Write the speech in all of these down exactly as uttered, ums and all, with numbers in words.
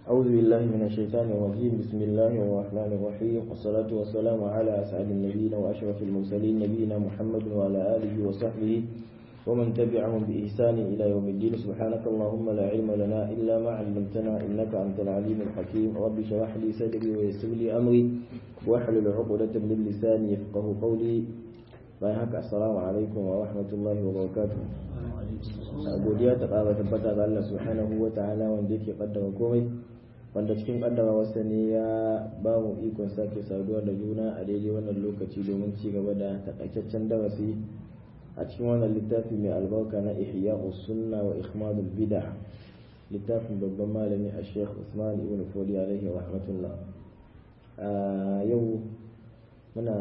أعوذ بالله من الشيطان الرجيم. بسم الله الرحمن الرحيم، والصلاة والسلام على أسعد النبيين وأشرف المرسلين نبينا محمد وعلى آله وصحبه ومن تبعهم بإحسان إلى يوم الدين. سبحانك اللهم لا علم لنا إلا ما علمتنا إنك أنت العليم الحكيم. رب اشرح لي صدري ويسر لي أمري واحلل عقدة من لساني يفقه قولي. السلام عليكم ورحمة الله وبركاته. godiya ta ƙara tabbata ga Allah subhanahu wa ta'ala wanda yake kaddara komai, wanda cikin kaddara wasa ne ya ba mu ikon sake saduwa da juna a daidai wannan lokaci domin ci gaba da takaitaccen darasi a cikin wannan littafi mai albarka na Ihya'us Sunna wa Ikhmadul Bid'ah, littafin babban malami a Sheikh Usman ibn Fodi alaihi rahmatullah. Yau muna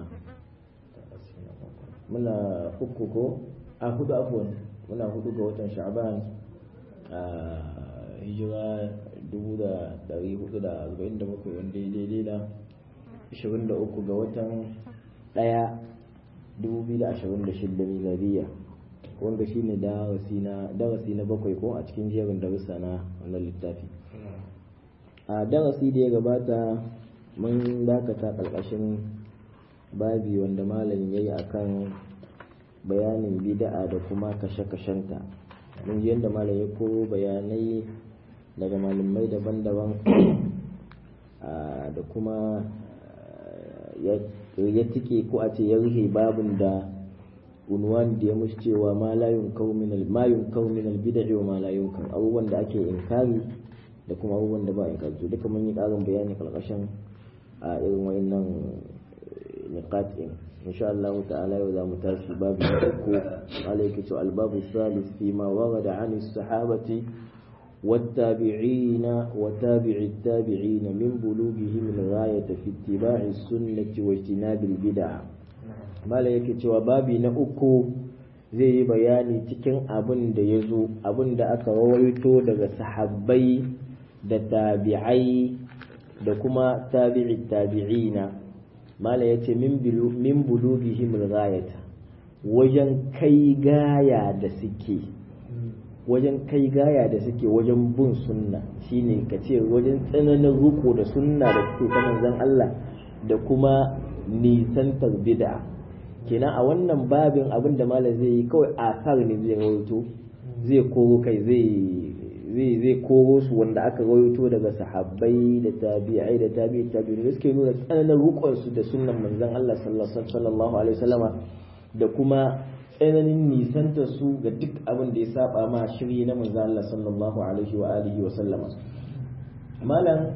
muna uku ko a hudu afwan muna hudu ga watan Sha'ban a hijira dubu da dari hudu da arba'in da bakwai wanda ya daidai da ashirin da uku ga watan ɗaya dubu biyu da ashirin da shida miladiya, wanda shine darasi na darasi na bakwai ko a cikin jerin darussa na wannan littafi. A darasi da ya gabata mun dakata ƙarƙashin babi wanda malam yayi akan bayanin bid'a da kuma kashe-kashenta. mun ji yadda malam ya koro bayanai daga malamai daban-daban da kuma ya tike ko a ce ya rufe babin da unwan da ya mushi cewa ma la yunkau min al ma yunkau min al bid'i wa ma la yunkau, abubuwan da ake inkari da kuma abubuwan da ba inkari. duka mun yi karin bayani kalkashin a irin wayannan niqat din. insha Allah ta'ala yau za mu tashi babu uku, alayhi to al-babu salis fi ma warada 'an as-sahabati wat-tabi'ina wa tabi'i at-tabi'ina min bulughihim al-ghayata fi ittiba'i as-sunnati wa ijtinab al-bid'ah. mala yake cewa babi na uku zai yi bayani cikin abin da yazo abin da aka rawaito daga sahabbai da tabi'ai da kuma tabi'i tabi'ina. mala ya ce min bulughihim al-ghayata, wajen kai gaya da suke wajen kai gaya da suke wajen bin sunna, shine kace wajen tsananin ruko da sunna da suke ta manzon Allah da kuma nisantar bid'a. kenan a wannan babin abin da mala zai yi kawai asar ne zai rawaito, zai koro kai zai zai zai koro su wanda aka rawaito daga sahabbai da tabi'ai da tabi'i tabi'in da suke nuna tsananin rukun su da sunnan manzon Allah sallallahu alaihi wasallama da kuma tsananin nisanta su ga duk abin da ya saba ma shiri na manzon Allah sallallahu alaihi wa alihi wa sallama. malam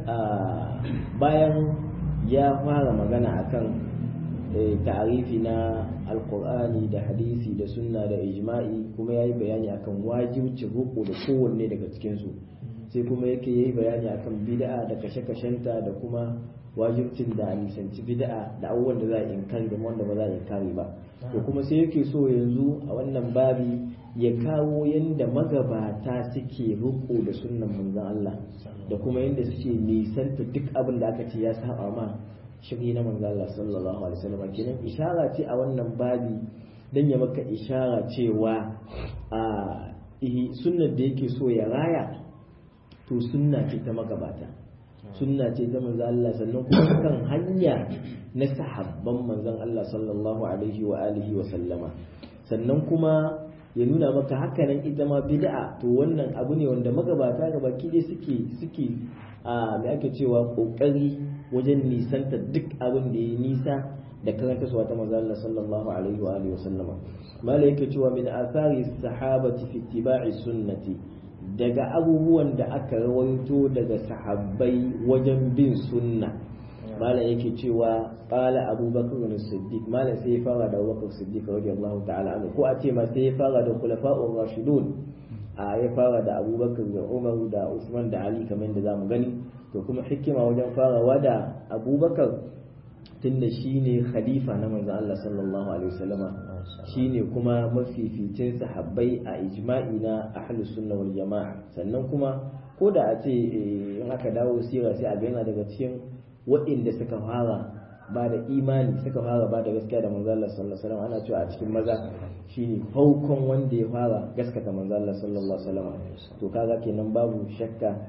bayan ya fara magana akan ta'arifi na alkur'ani da hadisi da sunna da ijma'i, kuma yayi bayani akan wajibcin ruku da kowanne daga cikin su, sai kuma yake yayi bayani akan bid'a da kashe-kashenta da kuma wajibcin da nisanci bid'a da abubuwan da za a inkari da wanda ba za a inkari ba. to kuma sai yake so yanzu a wannan babi ya kawo yanda magabata suke ruku da sunnan manzon Allah da kuma yanda suke nisanta duk abin da aka ce ya saba ma shiri na manzo Allah sallallahu alaihi wasallam. kenan ishara ce a wannan babi dan ya maka ishara cewa a sunnar da yake so ya raya to sunna ce ta magabata, sunna ce ta manzo Allah, sannan kuma kan hanya na sahabban manzon Allah sallallahu alaihi wa alihi wa sallama. sannan kuma ya nuna maka hakanan ita ma bid'a to wannan abu ne wanda magabata gaba ki suke suke a me ake cewa kokari wajen nisanta duk abin da ya nisa da karanta su ta manzo Allah sallallahu alaihi wa alihi wasallama. mala yake cewa min athari sahabati fi ittiba'i sunnati, daga abubuwan da aka rawaito daga sahabbai wajen bin sunna. mala yake cewa qala abubakar as-siddiq, mala sai ya fara da abubakar as-siddiq radiyallahu ta'ala anhu, ko a ce ma sai ya fara da khulafa'ur rashidun, a ya fara da abubakar da umar da usman da ali kamar yadda zamu gani. to kuma hikima wajen farawa da abubakar tunda shine khalifa na manzon Allah sallallahu alaihi wasallama, shine kuma mafificin sahabbai a ijma'i na ahlus sunna wal jama'a. sannan kuma ko da a ce in aka dawo sira sai a ga yana daga cikin waɗanda suka fara ba da imani, suka fara ba da gaskiya da manzon Allah sallallahu alaihi wasallam. ana cewa a cikin maza shine farkon wanda ya fara gaskata manzon Allah sallallahu alaihi wasallam. to kaga kenan babu shakka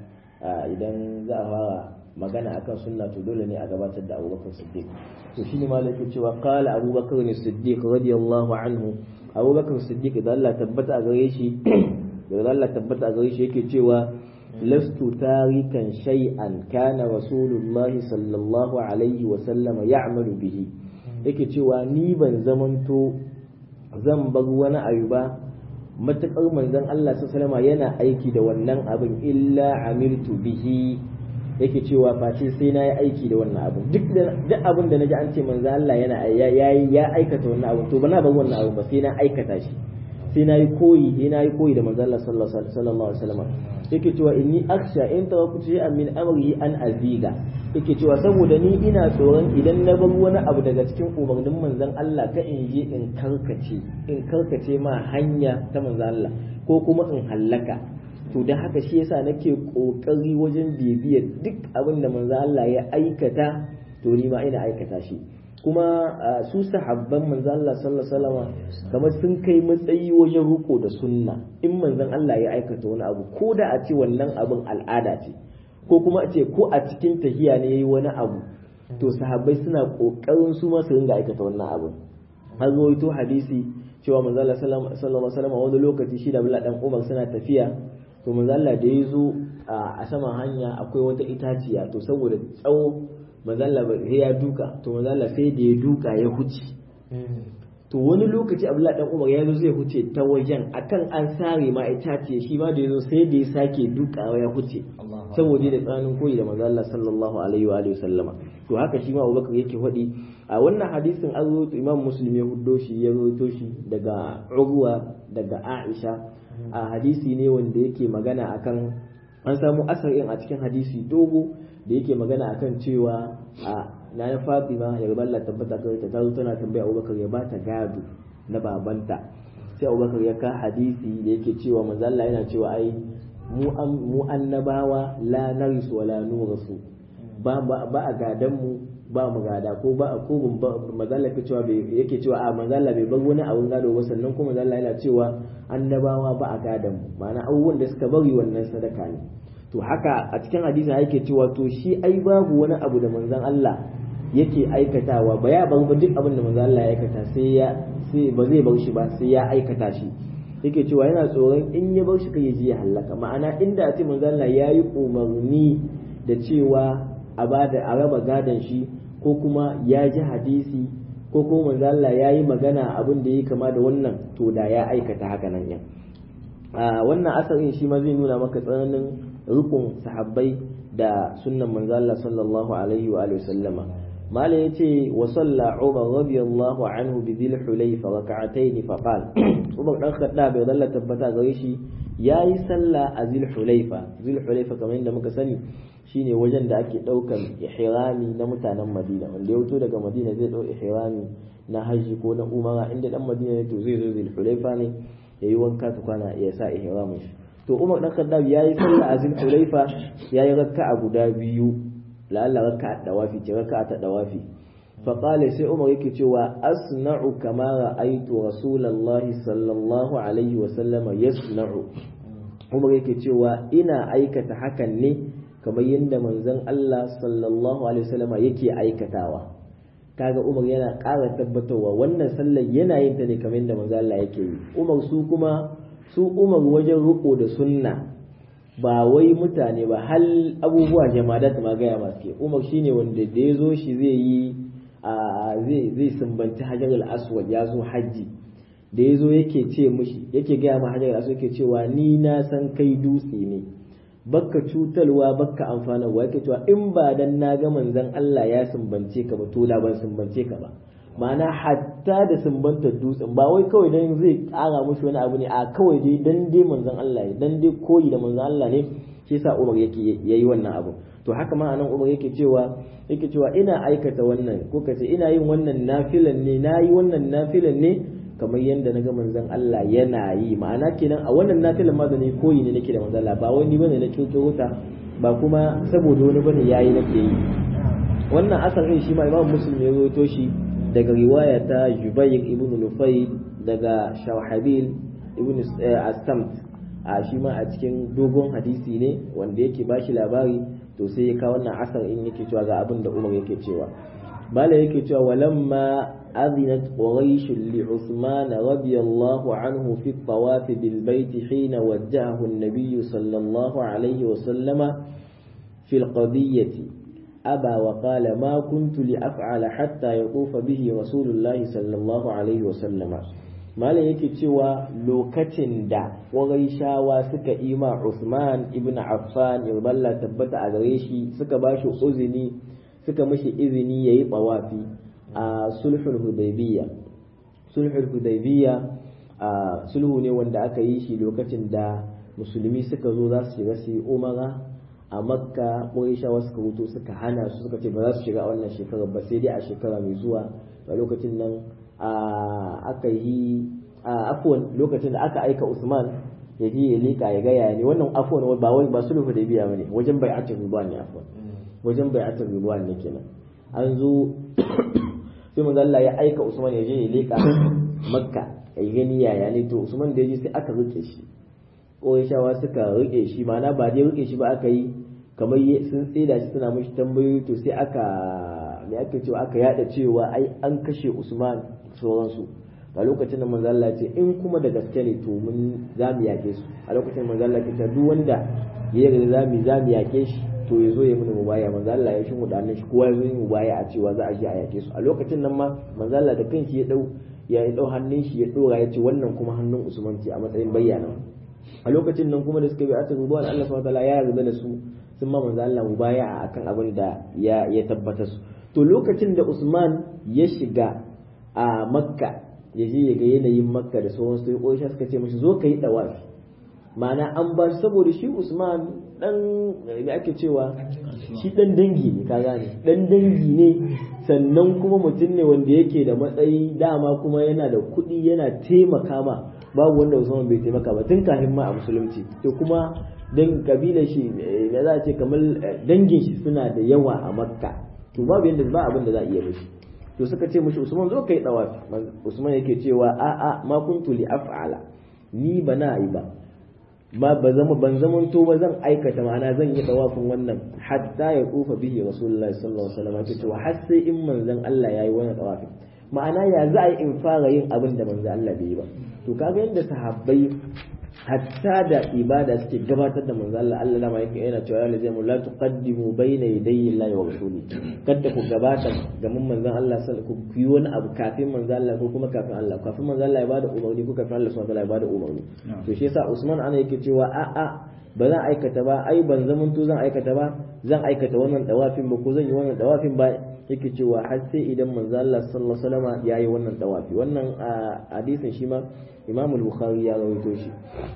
idan za a fara magana akan sunna to dole ne a gabatar da Abubakar Siddiq to shine malaka cewa qala Abubakar Siddiq radiyallahu anhu Abubakar Siddiq da Allah tabbata a gare shi da Allah tabbata a gare shi yake cewa lastu tarikan shay'an kana rasulullahi sallallahu alaihi wa sallam ya'malu bihi yake cewa ni ban zamanto zan bar wani abu ba matakar manzon Allah sallallahu alaihi yana aiki da wannan abin illa amiltu bihi yake cewa face sai na yi aiki da wannan abin duk duk abin da naji an ce manzon Allah yana yayi ya aikata wannan abin to bana bar wannan abin ba sai na aikata shi sai na yi koyi sai na yi koyi da manzon Allah sallallahu alaihi wasallam yake cewa inni aksha in tawakkatu shay'an min amri an aziga yake cewa saboda ni ina tsoron idan na bar wani abu daga cikin umarnin manzon Allah ka in je in karkace in karkace ma hanya ta manzon Allah ko kuma in hallaka to dan haka shi yasa nake kokari wajen bibiyar duk abin da manzon Allah ya aikata to ni ma ina aikata shi kuma su sahabban manzon Allah sallallahu alaihi wasallam kamar sun kai matsayi wajen riko da sunna in manzon Allah ya aikata wani abu ko da a ce wannan abin al'ada ce ko kuma a ce ko a cikin tahiya ne yayi wani abu to sahabbai suna kokarin su ma su ringa aikata wannan abu har rawaito hadisi cewa manzon Allah sallallahu alaihi wasallam wani lokaci shi da Abdullah dan Umar suna tafiya to manzon Allah da yazo a saman hanya akwai wata itaciya to saboda tsawo manzalla ba ya duka to manzalla sai da ya duka ya huce to wani lokaci Abdullahi dan Umar ya zo zai huce ta wajen akan an sare ma ita ce shi ma da yazo sai da ya sake dukawa ya huce saboda da tsanin koyi da manzalla sallallahu alaihi wa alihi sallama to haka shi ma Abubakar yake faɗi a wannan hadisin an zo Imam Muslim ya huddo shi ya rawaito shi daga Urwa daga Aisha a hadisi ne wanda yake magana akan an samu asarin a cikin hadisi dogo da yake magana akan cewa a na Fatima ya raballa tabbata kai ta zo tana tambaya Abubakar ya bata gado na babanta sai Abubakar ya ka hadisi da yake cewa manzo Allah yana cewa ai mu mu annabawa la narisu wala nurasu ba ba a gadan mu ba mu gada ko ba ko manzo Allah yake cewa yake cewa a manzo Allah bai bar wani abun gado ba sannan kuma manzo Allah yana cewa annabawa ba a gadan mu ma'ana abubuwan da suka bari wannan sadaka ne to haka a cikin hadisi yake cewa to shi ai babu wani abu da manzon Allah yake aikatawa ba ya bar ba duk abin da manzon Allah ya aikata sai ya sai ba zai bar shi ba sai ya aikata shi yake cewa yana tsoron in ya bar shi kai ya ji ya halaka ma'ana inda a ce manzon Allah ya yi umarni da cewa a bada a raba gadon shi ko kuma ya ji hadisi ko kuma manzon Allah ya yi magana abin da yake kama da wannan to da ya aikata haka nan yan wannan asarin shi ma zai nuna maka tsananin rukun sahabbai da sunnan manzo Allah sallallahu alaihi wa alihi sallama mala yace wa salla Umar radiyallahu anhu bi dhil hulayfa rak'atayn fa qala Umar dan Khattab bai dalla tabbata gare shi yayi sallah a dhil hulayfa dhil hulayfa kamar yadda muka sani shine wajen da ake daukan ihrami na mutanen Madina wanda ya fito daga Madina zai dau ihrami na haji ko na umara inda dan Madina ne to zai zo dhil hulayfa ne yayi wanka tukwana ya sa ihramin shi to Umar dan Khattab yayi sallah a Zul Hulaifa yayi raka'a guda biyu la'alla raka'a dawafi ce raka'a ta dawafi fa qala sai Umar yake cewa asna'u kama ra'aytu rasulullahi sallallahu alaihi wa sallama yasna'u Umar yake cewa ina aikata hakan ne kamar yadda manzon Allah sallallahu alaihi wa sallama yake aikatawa kaga Umar yana ƙara tabbatarwa wannan sallar yana yin ta ne kamar yadda manzon Allah yake yi Umar su kuma su Umar wajen riko da sunna ba wai mutane ba hal abubuwa jama'a ma gaya masu Umar shine wanda da ya zo shi zai yi zai zai sumbanci Hajar al-Aswad ya zo haji da ya zo yake ce mishi yake gaya ma Hajar al-Aswad yake cewa ni na san kai dutse ne bakka cutarwa bakka amfanarwa yake cewa in ba dan na ga manzon Allah ya sumbance ka ba to da ban sumbance ka ba ma'ana hatta da sumbantar dutsen ba wai kawai dan zai kara mushi wani abu ne a kawai dai dan dai manzon Allah ne dan dai koyi da manzon Allah ne shi yasa Umar yake yayi wannan abu to haka ma anan Umar yake cewa yake cewa ina aikata wannan ko kace ina yin wannan nafilan ne nayi wannan nafilan ne kamar yanda naga manzon Allah yana yi ma'ana kenan a wannan nafilan ma da ne koyi ne nake da manzon Allah ba wai ni bane na kirkiro ta ba kuma saboda wani bane yayi nake yi wannan asalin shi ma Imam Muslim ya rawaito shi daga riwaya ta Jubayr ibn Nufayl daga Shawhabil ibn As-Samt a shi ma a cikin dogon hadisi ne wanda yake bashi labari to sai ya kawo wannan asar in yake cewa ga abin da Umar yake cewa bala yake cewa walamma azinat quraish li Uthman radiyallahu anhu fi at-tawaf bil bayt hina wajjahu an-nabiy sallallahu alayhi wa sallama fi al-qadiyyah aba wa qala ma kuntu li af'ala hatta yatufa bihi rasulullah sallallahu alayhi wa sallama malam yake cewa lokacin da quraishawa suka ima Uthman ibn Affan iballa tabbata a gare shi suka bashi uzini suka mishi izini yayi tawafi a sulhul hudaybiyya sulhul hudaybiyya a sulhu ne wanda aka yi shi lokacin da musulmi suka zo za su shiga su yi umara a makka quraishawa suka wuto suka hana su suka ce ba za su shiga wannan shekarar ba sai dai a shekara mai zuwa a lokacin nan aka yi afwan lokacin da aka aika Usman ya je ya lika ya gaya ne wannan afwan ba wai ba sulhu hudaybiyya bane wajen bai'atul ridwan ne afwan wajen bai'atul ridwan ne kenan an zo sai manzo Allah ya aika Usman ya je ya leka Makka ya gani yaya ne to Usman da ya je sai aka rike shi Qurayshawa suka rike shi ma'ana ba dai rike shi ba aka yi kamar sun tsida shi suna mishi tambayoyi to sai aka me aka cewa aka yada cewa ai an kashe Usman sauransu a lokacin da manzo Allah ya ce in kuma da gaske ne to mun za mu yake su a lokacin manzo Allah ya ce duk wanda ya yi za mu za mu yake shi to ya zo ya muni mubaya manzo Allah ya shi mudanin shi kowa ya zo yin mubaya a cewa za a je a yake su a lokacin nan ma manzo Allah da kanshi ya dau ya dau hannun shi ya dora ya ce wannan kuma hannun Usman ce a matsayin bayyana a lokacin nan kuma da suka bi ata rubuwan Allah subhanahu wataala ya yarda da su sun ma manzo Allah mubaya akan abin da ya ya tabbata su to lokacin da Usman ya shiga a Makka ya je ya ga yanayin Makka da sauran su Quraysh suka ce mishi zo kai dawafi ma'ana an ba saboda shi Usman dan me ake cewa shi dan dangi ne ka gane dan dangi ne sannan kuma mutum ne wanda yake da matsayi dama kuma yana da kuɗi yana taimaka ma babu wanda Usman bai taimaka ba tun kafin ma a musulunci to kuma dan kabilar shi me za a ce kamar dangin shi suna da yawa a Makka to babu yanda ba abin da za a iya mishi to suka ce mishi Usman zo kai dawafi Usman yake cewa a a ma kuntu li af'ala ni bana yi ba ma ba zama ban zaman to ba zan aikata ma'ana zan yi dawafin wannan hatta ya kufa bihi rasulullahi sallallahu alaihi wasallam yake cewa har sai in manzon Allah yayi wannan dawafin ma'ana ya za a yi in fara yin abin da manzon Allah bai yi ba to kaga yadda sahabbai hatta da ibada suke gabatar da manzo Allah Allah lama yake yana cewa ya lazimu la tuqaddimu bayna yadayi Allah wa rasuli kada ku gabata ga mun manzon Allah sallallahu alaihi ku yi wani abu kafin manzo Allah ko kuma kafin Allah kafin manzo Allah ya bada umarni ko kafin Allah subhanahu wa ta'ala ya bada umarni to shi yasa Usman ana yake cewa a a ba zan aikata ba ai ban zaman to zan aikata ba zan aikata wannan dawafin ba ko zan yi wannan dawafin ba yake cewa har sai idan manzo Allah sallallahu alaihi wasallam yayi wannan dawafi wannan hadisin shi ma Imam al-Bukhari ya rawaito shi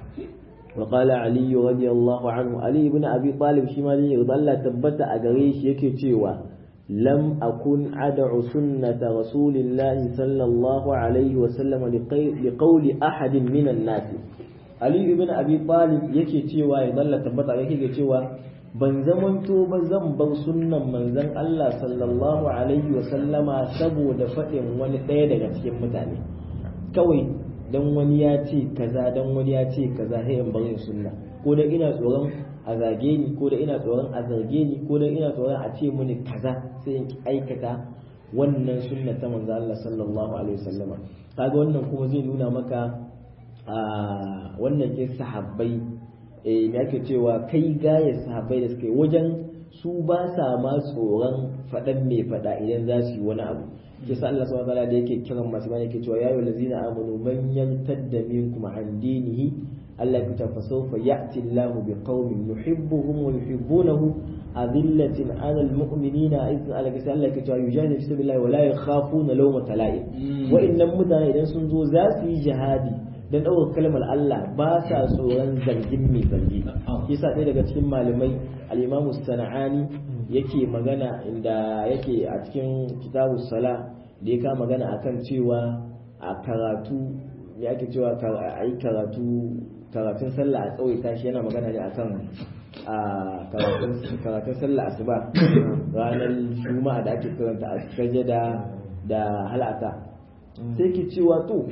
wa qala Ali radiyallahu anhu Ali ibn Abi Talib shi ma ne Allah tabbata a gare shi yake cewa lam akun ad'u sunnata rasulillahi sallallahu alaihi wasallam li qawli ahadin min an-nas Ali ibn Abi Talib yake cewa ya Allah tabbata yake cewa ban zamanto ba zan bar sunnan manzon Allah sallallahu alaihi wa sallama saboda faɗin wani ɗaya daga cikin mutane kawai dan wani ya ce kaza dan wani ya ce kaza sai in barin sunna ko da ina tsoron a zage ni ko da ina tsoron a zarge ni ko da ina tsoron a ce mini kaza sai in aikata wannan sunna ta manzon Allah sallallahu alaihi wa sallama kaga wannan kuma zai nuna maka a wannan ke sahabbai me ake cewa kai gaya sahabbai da suka yi wajen su ba sa ma tsoron faɗan mai faɗa idan za su yi wani abu ke sa Allah subhanahu wataala da yake kiran masu bane yake cewa ya ayyuhal ladzina amanu man yartadda minkum an dinihi Allah ya tafa sawfa ya'ti Allahu biqaumin yuhibbuhum wa yuhibbunahu adillatin 'alal mu'minina idan Allah ya Allah ya cewa yujahidu fi sabilillahi wa la yakhafuna lawmata la'im wa innam mutane idan sun zo za su yi jihadi dan ɗaukar kalmar Allah ba sa tsoron zargin mai zargi shi yasa ɗaya daga cikin malamai al-Imam Sana'ani yake magana inda yake a cikin kitabus sala da ya kama magana akan cewa a karatu ya ake cewa a yi karatu karatun sallah a tsawaita shi yana magana ne akan a karatun karatun sallah asuba ranar juma'a da ake karanta a sajada da halata sai ke cewa to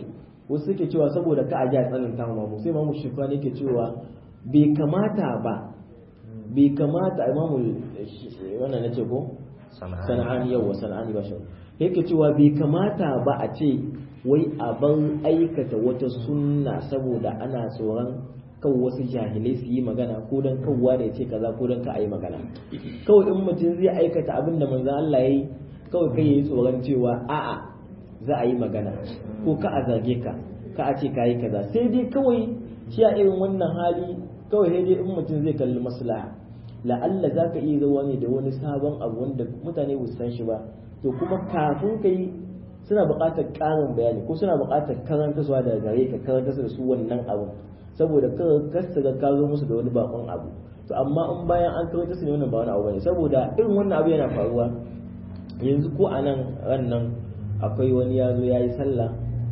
wasu suke cewa saboda ka a ji a tsananta ma mu sai imamu shifani yake cewa bai kamata ba bai kamata imamu wannan nace ko sana'ani yawa sana'ani ba shi yake cewa bai kamata ba a ce wai a bar aikata wata sunna saboda ana tsoron kan wasu jahilai su yi magana ko dan kawwa da ya ce kaza ko dan ka a yi magana kawai in mutum zai aikata abin da manzo Allah ya yi kawai kai yayi tsoron cewa a'a za a yi magana ko ka a zage ka ka a ce ka yi kaza sai dai kawai shi a irin wannan hali kawai sai dai in mutum zai kalli maslaha la'alla za ka iya zuwa ne da wani sabon abu wanda mutane ba su san shi ba to kuma kafin ka yi suna buƙatar ƙarin bayani ko suna buƙatar karanta suwa daga gare ka karanta su da su wannan abu saboda kasta ga ka zo musu da wani bakon abu to amma in bayan an karanta su ne wannan ba wani abu bane saboda irin wannan abu yana faruwa yanzu ko a nan ran nan akwai wani ya zo ya yi sallah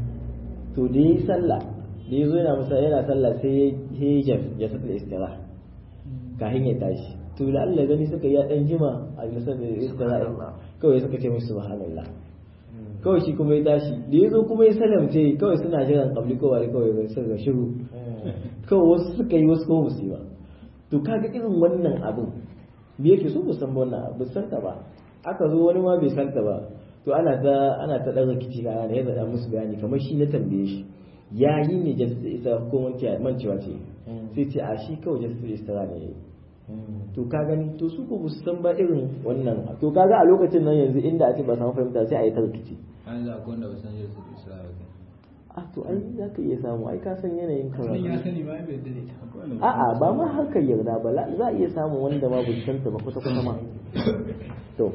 to da ya yi sallah da ya zo yana masa yana sallah sai ya yi jasatul istira kafin ya tashi to da Allah gani suka ya dan jima a jasatul istira kawai suka ce musu subhanallah kawai shi kuma ya tashi da ya zo kuma ya salamce kawai suna jiran kabli ko wani kawai sai ga shiru kawai wasu suka yi wasu kuma musu ba to kaga irin wannan abin me yake so ku san wannan abu san ta ba aka zo wani ma bai san ta ba to ana ta ana ta dan rikici ga ana yadda da musu bayani kamar shi na tambaye shi yayi ne jassar isa ko mancewa mancewa ce sai ce a shi kawai jassar isa ne to ka gani to su ko su san ba irin wannan to kaga a lokacin nan yanzu inda a ce ba samu fahimta sai a yi ta rikici an za ku wanda ba san jassar isa ba a to ai za ka iya samu ai ka san yanayin karatu ya sani ba bai dade ta a'a ba ma harkar yarda ba za a iya samun wanda ma bai san ta ba kusa kusa ma to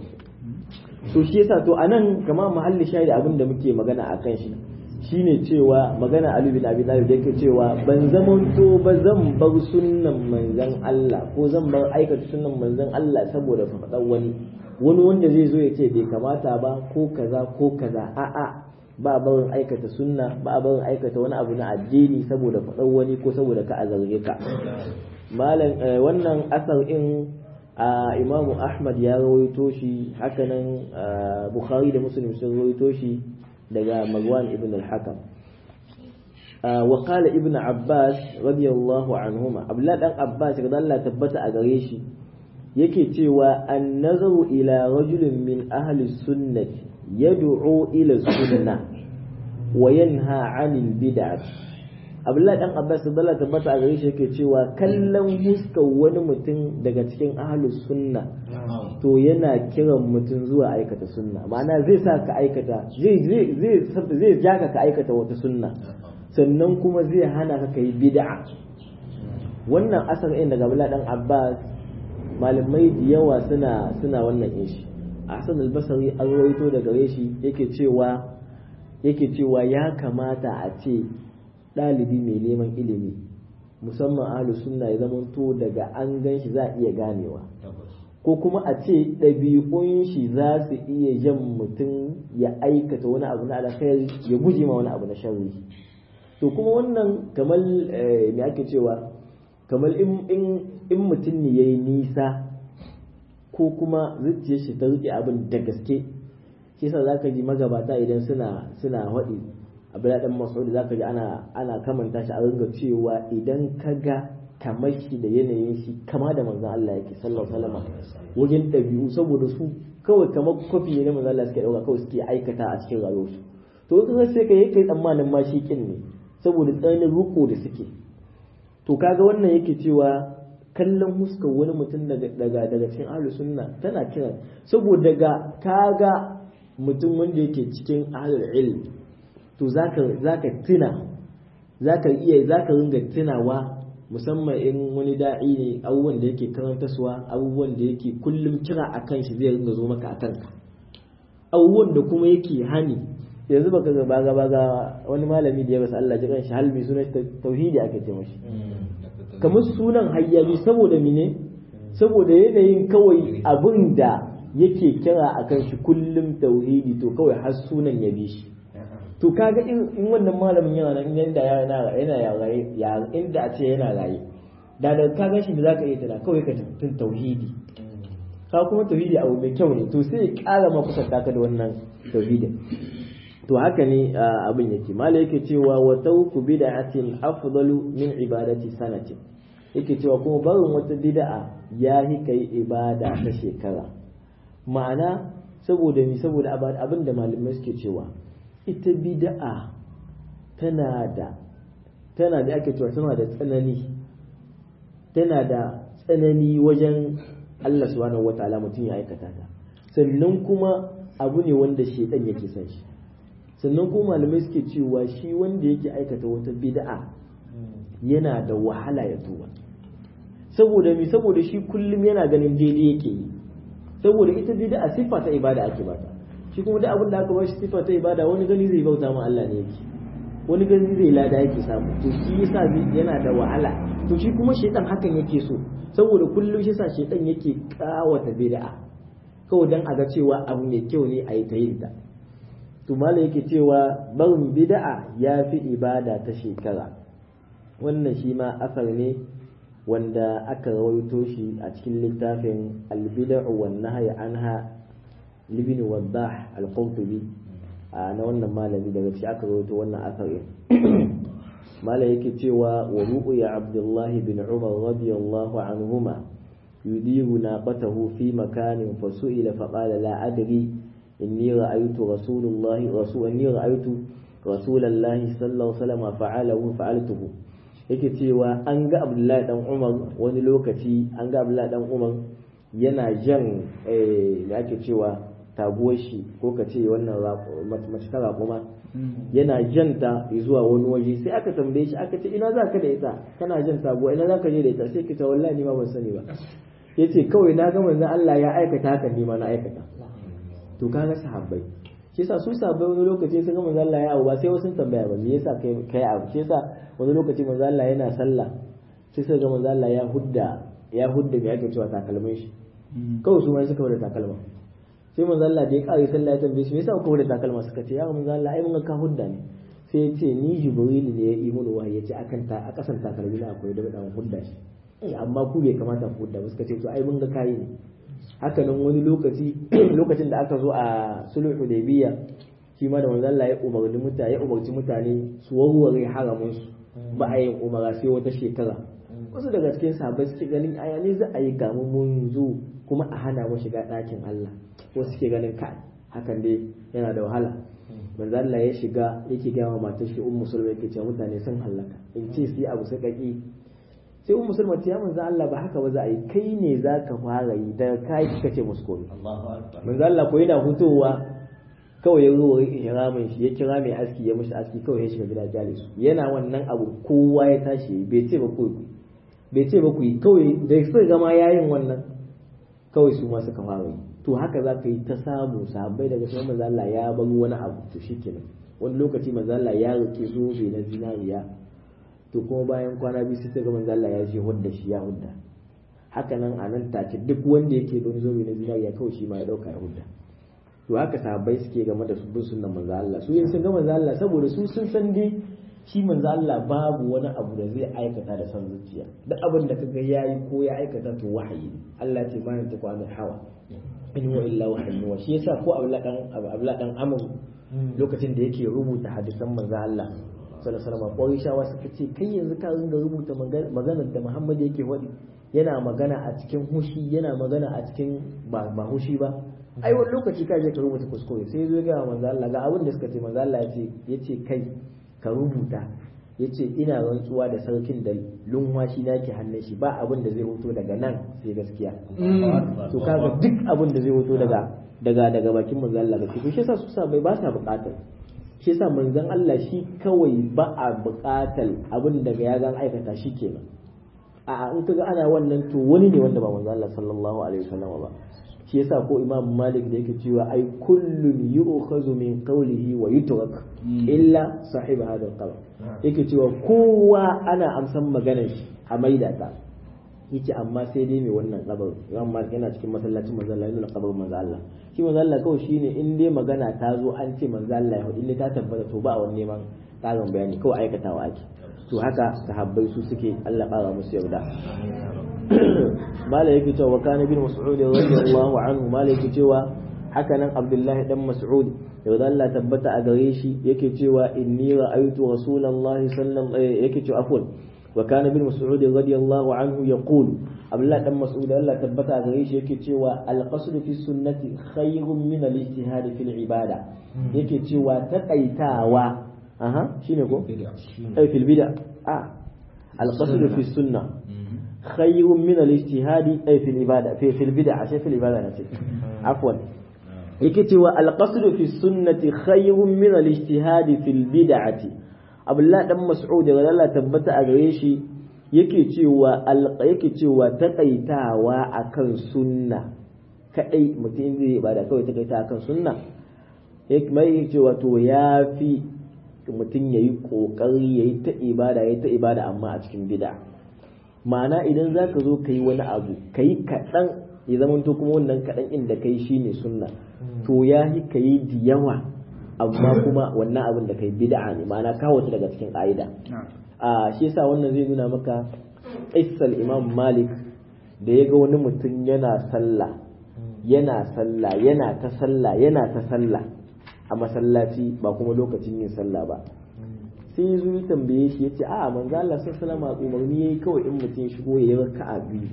to shi yasa to anan kama muhalli shaidi abin da muke magana akan shi shine cewa magana Ali bin Abi Talib da yake cewa ban zamanto ba zan bar sunnan manzon Allah ko zan bar aikata sunnan manzon Allah saboda faɗan wani wani wanda zai zo ya ce bai kamata ba ko kaza ko kaza a'a ba a barin aikata sunna ba a barin aikata wani abu na addini saboda faɗan wani ko saboda ka a zarge ka malam wannan asar in imamu ahmad ya rawaito shi hakanan bukhari da muslim sun rawaito shi daga marwan ibn al-hakam wa qala ibn abbas radiyallahu anhuma abdullah dan abbas radiyallahu tabbata a gare shi yake cewa an nazaru ila rajulin min ahli sunnati yad'u ila sunnah wa yanha 'anil bid'ah Abdullah dan Abbas sallallahu alaihi tabbata a gare shi yake cewa kallon huskar wani mutum daga cikin ahlus sunna to yana kiran mutum zuwa aikata sunna ma'ana zai sa ka aikata zai zai zai zai jaka ka aikata wata sunna sannan kuma zai hana ka kai bid'a wannan asar ɗin daga Abdullah dan Abbas malamai da yawa suna suna wannan ishi Hassan al-Basri an rawaito daga gare shi yake cewa yake cewa ya kamata a ce ɗalibi mai neman ilimi musamman ahlus sunna ya zama to daga an gan shi za a iya ganewa ko kuma a ce ɗabi'un shi za su iya jan mutum ya aikata wani abu na alkhairi ya guje ma wani abu na sharri to kuma wannan kamar me ake cewa kamar in in mutum ne yayi nisa ko kuma zuciyar shi ta rike abin da gaske shi yasa zaka ji magabata idan suna suna haɗi abin dan Mas'ud zaka ji ana ana kamanta shi a ringa cewa idan kaga kamar shi da yanayin shi kama da manzon Allah yake sallallahu alaihi wasallam wajen dabi'u saboda su kawai kamar kofi ne na manzon Allah suke dauka kawai suke aikata a cikin rayuwarsu to kaga sai kai kai tsammanin ma shi kin ne saboda tsananin ruko da suke to kaga wannan yake cewa kallon huskar wani mutum daga daga daga cikin ahlus sunna tana kiran saboda daga kaga mutum wanda yake cikin ahlul ilm to zaka zaka tuna zaka iya zaka ringa tunawa musamman in wani da'i ne abubuwan da yake karantaswa abubuwan da yake kullum kira akan shi zai ringa zo maka akan ka abubuwan da kuma yake hani yanzu baka ga baga baga wani malami da ya basa Allah ji kan shi halmi sunan tauhidi ake ce mashi kamar sunan hayyabi saboda mine saboda yanayin kawai abin da yake kira akan shi kullum tauhidi to kawai har sunan ya bi shi to kaga in wannan malamin yana nan inda yana yana ya inda a ce yana raye da da ka gan shi da zaka iya tada kawai ka tun tauhidi ka kuma tauhidi abu mai kyau ne to sai ya kara ma kusanta ka da wannan tauhidin to haka ne abin yake mala yake cewa wa tawku bid'atin afdalu min ibadati sanati yake cewa kuma barin wata bid'a ya yi kai ibada ta shekara ma'ana saboda ni saboda abin da malamai suke cewa ita bid'a tana da tana da ake cewa tana da tsanani tana da tsanani wajen Allah subhanahu wataala mutum ya aikata ta sannan kuma abu ne wanda shedan yake son shi sannan kuma malamai suke cewa shi wanda yake aikata wata bid'a yana da wahala ya tuba saboda mi saboda shi kullum yana ganin daidai yake yi saboda ita bid'a siffa ta ibada ake bata shi kuma duk abin da aka bashi siffa ta ibada wani gani zai bauta ma Allah ne yake wani gani zai lada yake samu to shi yasa yana da wahala to shi kuma shedan hakan yake so saboda kullum shi yasa shedan yake kawata bid'a kawai dan a ga cewa abu mai kyau ne a yi ta yin ta to malai yake cewa barin bid'a ya fi ibada ta shekara wannan shi ma asar ne wanda aka rawaito shi a cikin littafin al-bid'u wan nahyi anha libni wadah al-qurtubi na wannan malami daga shi aka rawaito wannan asar malai yake cewa wa ru'ya abdullah bin umar radiyallahu anhuma yudiru naqatahu fi makanin fasu'ila faqala la adri inni ra'aytu rasulullahi rasul inni ra'aytu rasulallahi sallallahu alaihi wasallam fa'alahu fa'altuhu yake cewa an ga abdullahi dan umar wani lokaci an ga abdullahi dan umar yana jan eh da ake cewa taguwar shi ko ka ce wannan mace ta raƙuma yana janta zuwa wani waje sai aka tambaye shi aka ce ina za ka da ita kana jan taguwa ina za ka je da ita sai ka ce wallahi ni ma ban sani ba yace kawai na ga manzon Allah ya aikata haka ni ma na aikata to kaga sahabbai shi yasa su sahabbai wani lokaci sun ga manzon Allah ya abu ba sai wasu tambaya ba me yasa kai kai abu shi yasa wani lokaci manzon Allah yana sallah sai sai ga manzon Allah ya hudda ya hudda me ake cewa takalmin shi kawai su ma suka wuce takalma sai manzon Allah da ya kare sallah ya tambaye shi me yasa kuka wuce takalma suka ce ya manzon Allah ai mun ga ka hudda ne sai ya ce ni Jibril ne ya yi mun wahayi ya ce akan ta a kasan takalmi na akwai da dan hudda shi amma ku bai kamata ku hudda ba suka ce to ai mun ga kai ne haka nan wani lokaci lokacin da aka zo a sulhu hudaybiya shi ma da manzon Allah ya umarci mutane ya umarci mutane su warware haramin su ba a yin umara sai wata shekara wasu daga cikin sahabbai suke ganin aya ne za a yi gamu mun zo kuma a hana mu shiga ɗakin Allah wasu suke ganin kai hakan dai yana da wahala manzon Allah ya shiga yake ga matar shi ummu sulma yake cewa mutane sun halaka in ce sai abu sai kaki sai ummu sulma ta ya manzo Allah ba haka ba za a yi kai ne za ka fara yi da kai kika ce musu komai manzo Allah ko yana hutowa kawai ya zo ihramin shi ya kira mai aski ya mishi aski kawai ya shiga gida jalisu yana wannan abu kowa ya tashi bai ce ba ku bai ce ba ku yi kawai da sai gama yayin wannan kawai su ma suka fara yi to haka za ka yi ta samu sahabbai daga sai manzo Allah ya bar wani abu to shikenan wani lokaci manzo Allah ya rike zobe na zinariya to kuma bayan kwana biyu sai ga manzo Allah ya je hudda shi ya hudda haka nan a nan take duk wanda yake da wani zobe na zinariya kawai shi ma ya dauka ya hudda to haka sahabbai suke game da bin sunnan manzo Allah su yin sun ga manzo Allah saboda su sun san dai shi manzo Allah babu wani abu da zai aikata da san zuciya duk abin da kaga yayi ko ya aikata to wahayi Allah ce bayan ta kwana hawa in wa illa wahyin wa shi yasa ko Abdullah dan Abdullah dan Amr lokacin da yake rubuta hadisan manzo Allah sallallahu alaihi wasallam shawa suka ce kai yanzu ka ringa rubuta maganar da Muhammad yake wadi yana magana a cikin hushi yana magana a cikin ba ba hushi ba ai wani lokaci ka je ka rubuta kuskure sai zo ga manzo Allah ga abin da suka ce manzo Allah yace yace kai ka rubuta yace ina rantsuwa da sarkin da lunwashi nake hannun shi ba abin da zai hoto daga nan sai gaskiya to kaga duk abin da zai hoto daga daga daga bakin manzo Allah gaskiya to shi yasa su sa bai ba sa bukatar shi yasa manzon Allah shi kawai ba a bukatar abin daga ya gan aikata shi kenan a in kaga ana wannan to wani ne wanda ba manzo Allah sallallahu alaihi wasallam ba shi yasa ko Imam Malik da yake cewa ai kullun yu'khazu min qawlihi wa yutrak illa sahib hadha al-qabr yake cewa kowa ana amsan maganar shi a maida ta yake amma sai dai mai wannan kabar Imam Malik yana cikin masallacin manzo Allah yana kabar manzo Allah shi manzo Allah kawai shine in dai magana ta zo an ce manzo Allah ya in ta tabbata to ba wani neman karin bayani kawai aikatawa ake to haka sahabbai su suke Allah bara musu yarda mala yake cewa kana bin mas'ud radiyallahu anhu mala yake cewa haka nan Abdullahi dan Mas'ud da Allah tabbata a gare shi yake cewa inni ra'aytu rasulullahi sallallahu alaihi yake cewa afwan wa kana bin Mas'ud radiyallahu anhu yaqulu Abdullahi dan Mas'ud Allah tabbata a gare shi yake cewa al-qasd fi sunnati khayrun min al-ijtihad fi al-ibada yake cewa takaitawa aha shine ko ai fil bid'a a al-qasd fi sunnah khayrun min al-ijtihad ay fi al-ibada fi fil bid'a shi fil ibada nace afwan yake cewa al-qasd fi sunnati khayrun min al-ijtihad fil bid'ati Abdullah dan Mas'ud da Allah tabbata a gare shi yake cewa yake cewa takaitawa akan sunna kadai mutum zai ibada kawai takaita akan sunna yake mai cewa to yafi mutum yayi kokari yayi ta ibada yayi ta ibada amma a cikin bid'a ma'ana idan zaka zo kai wani abu kai kadan ya zamanto kuma wannan kadan inda kai shine sunna to yahi kai da yawa amma kuma wannan abin da kai bid'a ne ma'ana kawo ta daga cikin ka'ida a shi yasa wannan zai nuna maka qissal Imam Malik da yaga wani mutum yana sallah yana sallah yana ta sallah yana ta sallah a masallaci ba kuma lokacin yin sallah ba sai yazo ya tambaye shi yace a manzo Allah sallallahu alaihi wasallam umarni yayi kawai in mutum ya shigo yayi raka'a biyu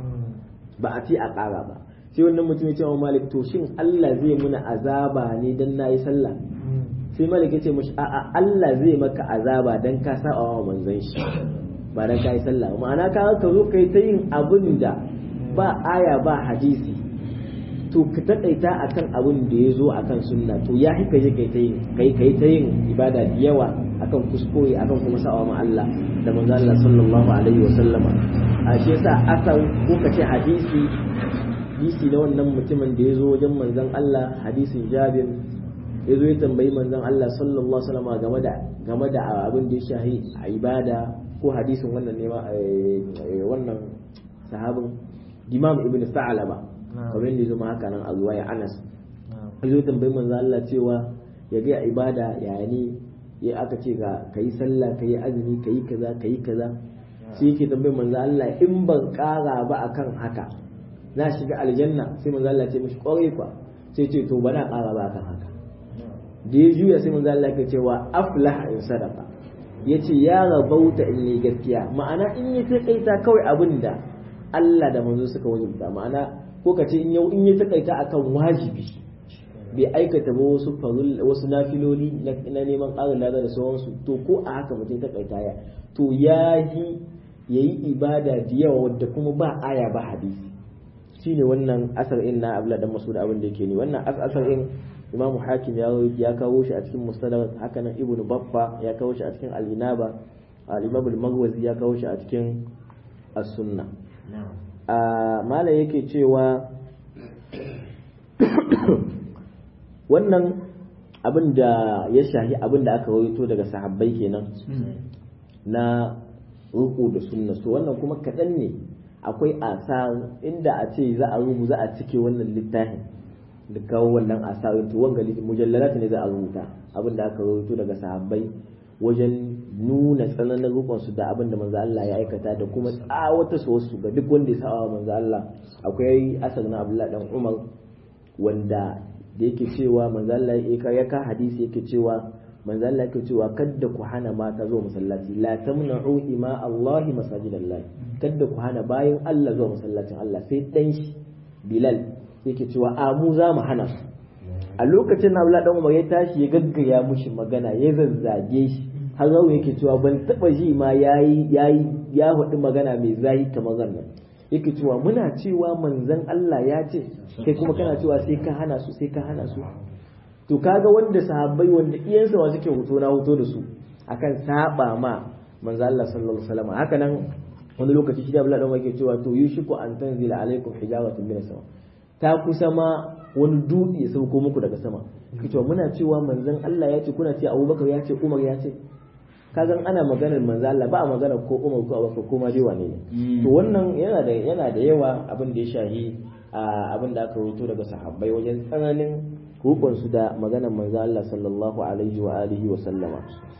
ba a ce a ƙara ba sai wannan mutum ya ce wa Malik to shin Allah zai muna azaba ne dan nayi sallah sai Malik ya ce mushi a'a Allah zai maka azaba dan ka saba wa manzon shi ba dan kai sallah ma'ana ka ka zo kai ta yin abin da ba aya ba hadisi to ka takaita akan abin da ya zo akan sunna to ya hika je kai ta yin kai kai ta yin ibada da yawa akan kuskure akan kuma saba ma Allah da manzon Allah sallallahu alaihi wa sallama a shi yasa asal ko kace hadisi hadisi na wannan mutumin da ya zo wajen manzon Allah hadisin Jabir ya zo ya tambayi manzon Allah sallallahu alaihi wasallam game da game da abin da ya shahi a ibada ko hadisin wannan ne ma wannan sahabin Imam Ibn Sa'laba kamar yadda zuma haka nan a zuwa ya Anas ya zo tambayi manzon Allah cewa ya ga ibada ya ne ya aka ce ga kai sallah kai azumi kai kaza kai kaza sai yake tambayi manzon Allah in ban kara ba akan haka na shiga aljanna sai manzon Allah ya ce mishi kwarai kwa sai ce to bana kara ba akan haka da ya juya sai manzo Allah ya cewa aflah in sadaqa yace ya rabauta in ne gaskiya ma'ana in ya takaita kawai abinda Allah da manzo suka wajibta ma'ana ko kace in yau in ya takaita akan wajibi bai aikata ba wasu farul wasu nafiloli na neman ƙarin lada da sauransu to ko a haka mutum takaita ya to yayi yayi ibada da yawa wadda kuma ba aya ba hadisi shine wannan asar in na Abdullah dan Mas'ud abin da yake ni wannan asar in Imam Hakim ya kawo shi a cikin Mustadrak haka nan Ibn Baffa ya kawo shi a cikin Al-Inaba Al-Imam Al-Maghwazi ya kawo shi a cikin As-Sunna a mala yake cewa wannan abin da ya shahi abin da aka rawaito daga sahabbai kenan na ruku da sunna so wannan kuma kaɗan ne akwai asar inda a ce za a rubu za a cike wannan littafin da kawo wannan asarin to wanga mujallalat ne za a rubuta abin da aka rubuto daga sahabbai wajen nuna tsananin rukun su da abin da manzo Allah ya aikata da kuma tsawata su wasu ga duk wanda ya sa manzo Allah akwai asar na Abdullah dan Umar wanda da yake cewa manzo Allah ya ka hadisi yake cewa manzo Allah yake cewa kadda ku hana mata zuwa masallaci la tamna'u ima Allah masajidallah kadda ku hana bayin Allah zuwa masallacin Allah sai dan shi Bilal yake cewa a mu za mu hana su a lokacin na Abdullah dan Umar ya tashi ya gaggaya mushi magana ya zazzage shi har rawu yake cewa ban taba ji ma yayi yayi ya faɗi magana mai zahi kamar wannan yake cewa muna cewa manzon Allah ya ce kai kuma kana cewa sai ka hana su sai ka hana su to kaga wanda sahabbai wanda iyansa wa suke hoto na hoto da su akan saba ma manzon Allah sallallahu alaihi wasallam haka nan wani lokaci shi da Abdullah dan Umar yake cewa to yushiku an tanzila alaikum hijabatun min sama ta kusa ma wani dutse ya sauko muku daga sama kace muna cewa manzon Allah ya ce kuna ce Abubakar ya ce Umar ya ce kaga ana maganar manzon Allah ba a maganar ko Umar ko Abubakar ko ma dai wane ne to wannan yana da yana da yawa abin da ya shahi abin da aka rubuto daga sahabbai wajen tsananin hukun su da maganar manzon Allah sallallahu alaihi wa alihi wa sallama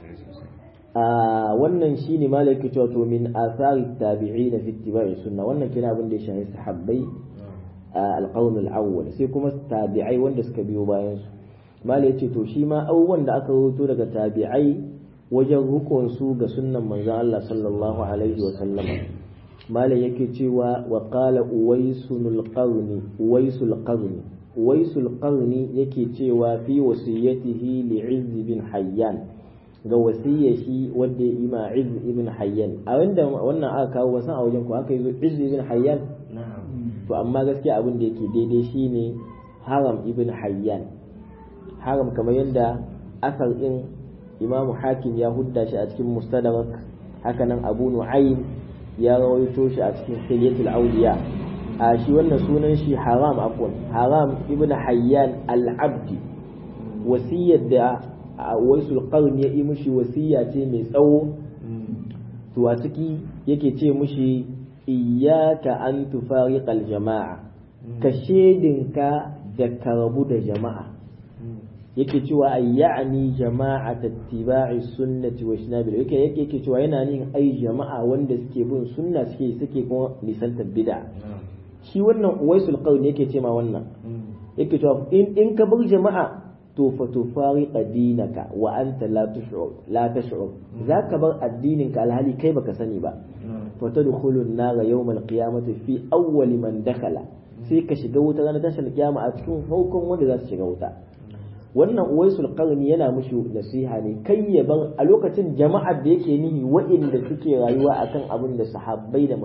a wannan shine malaka cewa to min athari tabi'in fi ittiba'i sunna wannan kina abin da ya shahi sahabbai al-qarn al-awwal sai kuma tabi'ai wanda suka biyo bayan su malai yace to shi ma abubuwan da aka rubuto daga tabi'ai wajen rukun su ga sunnan manzon Allah sallallahu alaihi wa sallam malai yake cewa wa qala uwaisul qarni uwaisul qarni uwaisul qarni yake cewa fi wasiyatihi li'izz bin hayyan ga wasiyar shi wanda ya yi ma izz ibn hayyan a wanda wannan aka kawo wasan a wajen ku aka yi zo izz ibn hayyan to amma gaskiya abin da yake daidai shine haram ibn hayyan haram kamar yadda asar din imamu hakim ya hudda shi a cikin mustadrak hakanan abu nu'aym ya rawaito shi a cikin hilyatul awliya a shi wannan sunan shi haram akon haram ibn hayyan al-abdi wasiyar da waisul qarni ya yi mushi wasiya ce mai tsawo to a ciki yake ce mushi iyyaka an tufariqal jama'a ka shedinka da karabu da jama'a yake cewa ayyani jama'at ittiba'i sunnati wa shinabil yake yake yake cewa yana nin ai jama'a wanda suke bin sunna suke suke kuma nisantar bid'a shi wannan waisul qarni yake ce ma wannan yake cewa in in ka bar jama'a to fa tufariq dinaka wa anta la tash'ur la tash'ur zaka bar addinin ka alhali kai baka sani ba fa tadkhulu an-nar yawm al-qiyamati fi awwal man dakhala sai ka shiga wuta ranar tashin kiyama a cikin hukun wanda za su shiga wuta wannan uwaisul qarni yana mushi nasiha ne kai ya bar a lokacin jama'ar da yake nihi wa'inda suke rayuwa akan abin da sahabbai da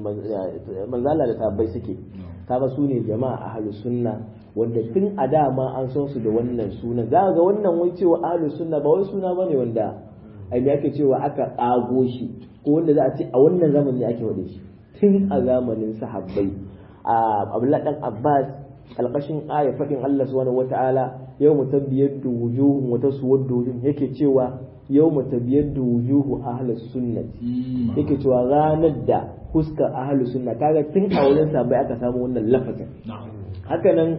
manzala da sahabbai suke kaga su ne jama'a ahlus sunna wanda tun a dama an san su da wannan sunan za ga wannan wai cewa ahlus sunna ba wai suna bane wanda ai me ake cewa aka kago shi ko wanda za a ce a wannan zamanin ake wade shi tun a zamanin sahabbai a Abdullah dan Abbas alƙashin aya faɗin Allah subhanahu wata'ala yau mu tabbiyar da wujuhun wata suwar dojin yake cewa yau mu tabbiyar da wujuhu ahlus sunnati yake cewa ranar da huskar ahlus sunna kaga tun a wajen sabai aka samu wannan lafazin haka nan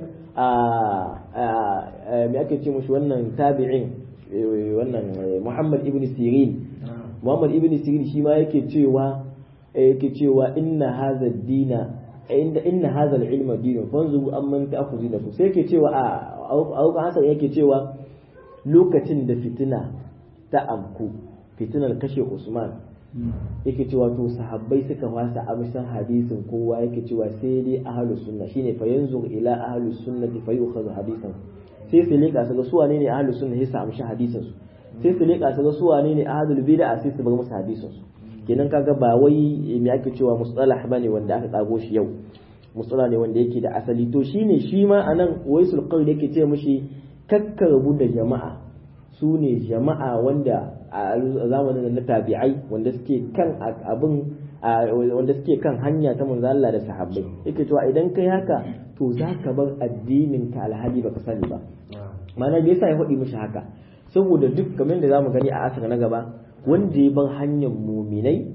a me ake ce mushi wannan tabi'in wannan Muhammad ibn Sirin Muhammad ibn Sirin shi ma yake cewa yake cewa inna hadha ad-dina inda inna hadha al-ilma dinun fanzuru amman ta'khuduna ku sai yake cewa a auka hasan yake cewa lokacin da fitina ta amku fitinar kashe Usman yake cewa to sahabbai suka fasa amshan hadisin kowa yake cewa sai dai ahlus sunna shine fa yanzu ila ahlus sunnati fa yukhadhu hadisan sai su leka su ga su wane ne ahlus sunna sai su amshi hadisin su sai su leka su ga su wane ne ahlul bid'a sai su bar musu hadisin su kenan kaga ba wai me ake cewa mustalah bane wanda aka tsago shi yau mustalah ne wanda yake da asali to shine shi ma anan waisul qawl yake ce mishi kakkarbu da jama'a su ne jama'a wanda a zamanin na tabi'ai wanda suke kan abin wanda suke kan hanya ta manzo Allah da sahabbai yake cewa idan kai haka to zaka bar addinin ka alhali baka sani ba ma'ana me yasa ya faɗi mishi haka saboda duk kamar da zamu gani a asar na gaba wanda ya bar hanyar muminai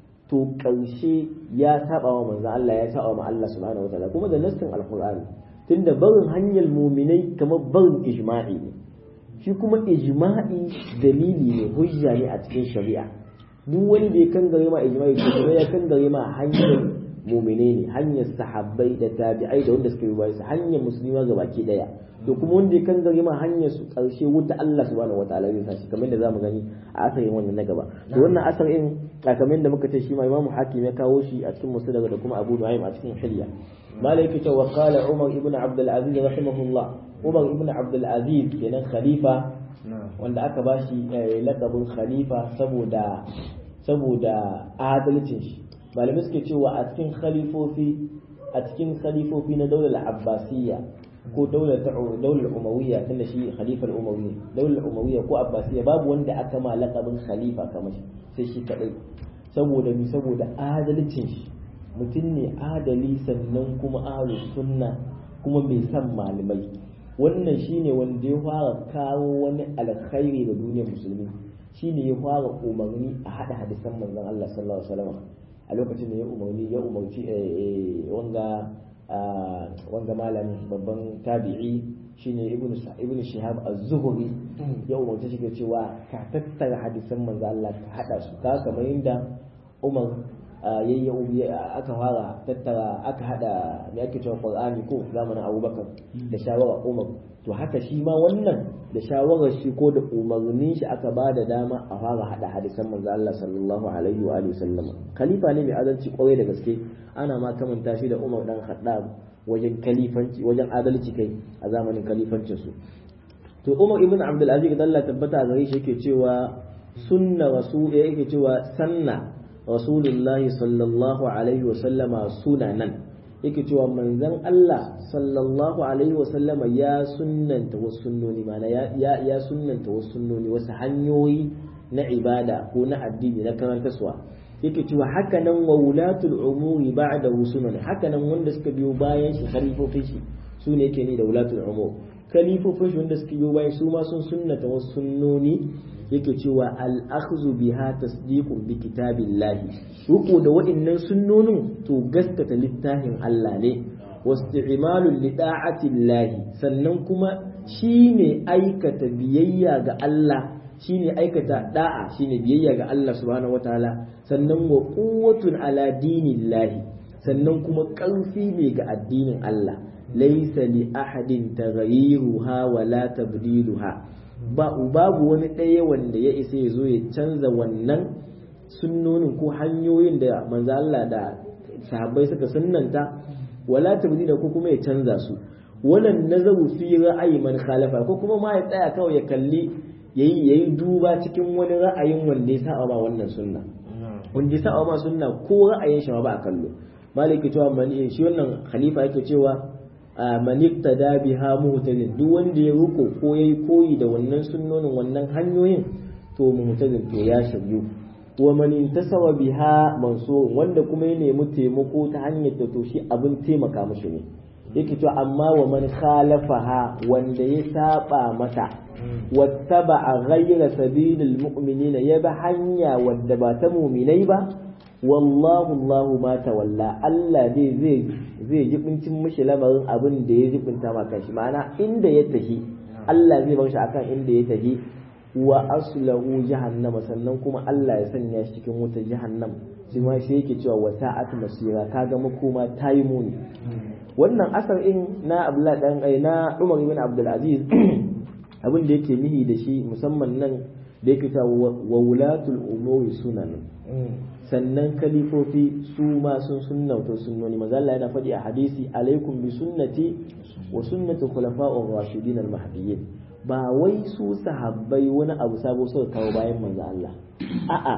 to ƙarshe ya saba wa manzo Allah ya saba wa Allah subhanahu wataala kuma da nassin alqur'ani tunda barin hanyar muminai kamar barin ijma'i ne shi kuma ijma'i dalili ne hujja ne a cikin shari'a duk wani da ya kangare ma ijma'i to kuma ya kangare ma hanyar muminai ne hanyar sahabbai da tabi'ai da wanda suka yi bayan hanyar musulma gabaki daya to kuma wanda ya kangare ma hanyar su karshe wuta Allah subhanahu wataala zai sashi kamar da zamu gani a asarin wannan na gaba to wannan asarin kamar da muka ce shi ma Imam Hakim ya kawo shi a cikin Musnad da kuma Abu Nu'aym a cikin Hilya malaka ta wa qala Umar ibn Abd al-Aziz rahimahullah Umar ibn Abd al-Aziz kenan khalifa wanda aka bashi lakabin khalifa saboda saboda adalcin shi malamai suke cewa a cikin khalifofi a cikin khalifofi na daular Abbasiyya ko daular daular Umayya tunda shi khalifar Umayya daular Umayya ko Abbasiyya babu wanda aka ma lakabin khalifa kamar shi sai shi kadai saboda mi saboda adalcin shi mutum ne adali sannan kuma ahlus sunna kuma mai san malamai wannan shine wanda ya fara kawo wani alkhairi ga duniyar musulmi shine ya fara umarni a hada hadisan manzon Allah sallallahu alaihi wasallam a lokacin da ya umarni ya umarci wanga wanga malamin babban tabi'i shine ibnu ibnu shihab az-zuhri ya umarci shi cewa ka tattara hadisan manzon Allah ka hada su ka kamar yadda Umar yayya aka fara tattara aka hada me ake cewa Qur'ani ko zamanin Abubakar da shawara Umar to haka shi ma wannan da shawarar shi ko da umarnin shi aka ba da dama a fara hada hadisan manzo Allah sallallahu alaihi wa alihi wasallam khalifa ne mai adalci kwarai da gaske ana ma kamanta shi da Umar dan Khattab wajen khalifanci wajen adalci kai a zamanin khalifancin su to Umar ibn Abdul Aziz dan Allah tabbata gare shi yake cewa sunna rasul yake cewa sanna rasulullahi sallallahu alaihi wa sallama sunanan yake cewa manzon Allah sallallahu alaihi wa sallama ya sunnanta wasu sunnoni mana ya ya sunnanta wasu sunnoni wasu hanyoyi na ibada ko na addini na karantarwa yake cewa haka nan wa wulatul umuri ba'da sunan haka nan wanda suka biyo bayan shi khalifofin shi su ne yake ni da wulatul umur khalifofin shi wanda suka biyo bayan su ma sun sunnata wasu sunnoni yake cewa al-akhdhu biha tasdiqun bi kitabillahi ruku da wa'annan sunnonin to gaskata littafin Allah ne wasti'malul li da'atillahi sannan kuma shine aikata biyayya ga Allah shine aikata da'a shine biyayya ga Allah subhanahu wataala sannan wa quwwatun ala dinillahi sannan kuma ƙarfi ne ga addinin Allah laysa li ahadin taghayyiruha wala tabdiluha ba babu wani ɗaya wanda ya isa ya zo ya canza wannan sunnonin ko hanyoyin da manzo Allah da sahabbai suka sunnanta wala tabdila ko kuma ya canza su wannan nazaru fi ra'ayi man khalafa ko kuma ma ya tsaya kawai ya kalli yayi yayi duba cikin wani ra'ayin wanda ya saba ba wannan sunna wanda ya saba ma sunna ko ra'ayin shi ba a kallo maliki cewa mani shi wannan khalifa yake cewa man iktada biha muhtadin duk wanda ya ruko ko yayi koyi da wannan sunnonin wannan hanyoyin to muhtadin to ya shiryu wa man intasaba biha mansur wanda kuma ya nemi taimako ta hanyar da to shi abin taimaka mishi ne yake to amma wa man khalafaha wanda ya saba mata wattaba'a ghayra sabilil mu'minina ya ba hanya wadda ba ta mu'minai ba wallahu Allahu ma tawalla Allah zai zai zai jibincin mishi lamarin abin da ya jibinta ma kanshi ma'ana inda ya tafi Allah zai bar shi akan inda ya tafi wa aslahu jahannama sannan kuma Allah ya sanya shi cikin wutar jahannam shi ma shi yake cewa wa sa'at masira kaga makoma tayi muni wannan asar in na Abdullah dan na Umar ibn Abdul Aziz abin da yake mihi da shi musamman nan da yake ta wa wulatul umuri sunan sannan kalifofi su ma sun sunnauta sunnoni manzo Allah yana faɗi a hadisi alaikum bi sunnati wa sunnati khulafa'ur rashidin al-mahdiyyin ba wai su sahabbai wani abu sabo suka kawo bayan manzo Allah a'a